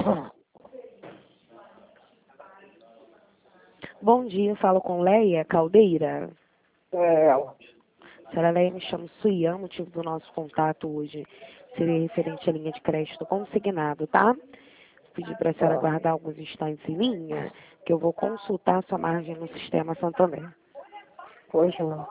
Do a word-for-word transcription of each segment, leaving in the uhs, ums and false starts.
Bom dia, eu falo com Leia Caldeira. É ela. Senhora Leia, me chamo Suian, o motivo do nosso contato hoje seria referente à linha de crédito consignado, tá? Pedir para a senhora Tá. aguardar alguns instantes em linha, que eu vou consultar a sua margem no sistema Santander. Hoje não.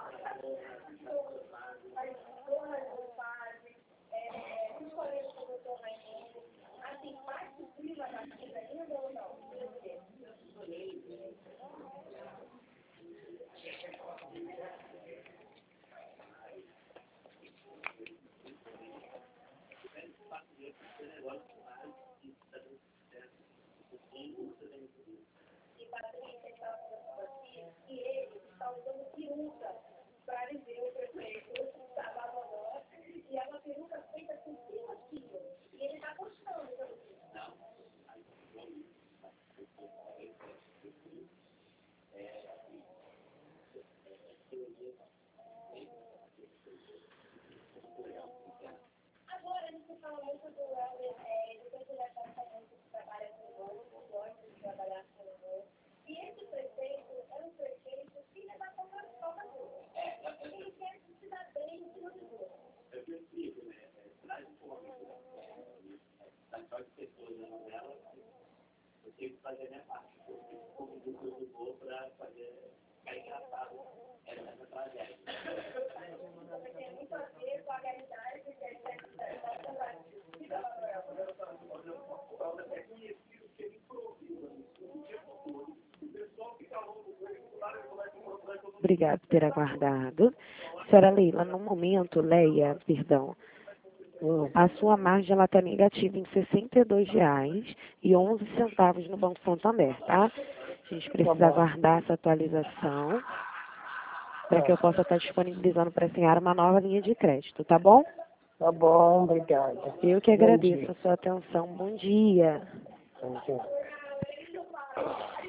Obrigada por ter aguardado. Senhora Leila, no momento, Leia, perdão, Hum. a sua margem ela está negativa em sessenta e dois reais e onze centavos no Banco Santander, tá? A gente precisa bom. aguardar essa atualização para que eu possa estar disponibilizando para a senhora uma nova linha de crédito, tá bom? Tá bom, obrigada. Eu que Bom agradeço dia. a sua atenção. Bom dia. Bom dia.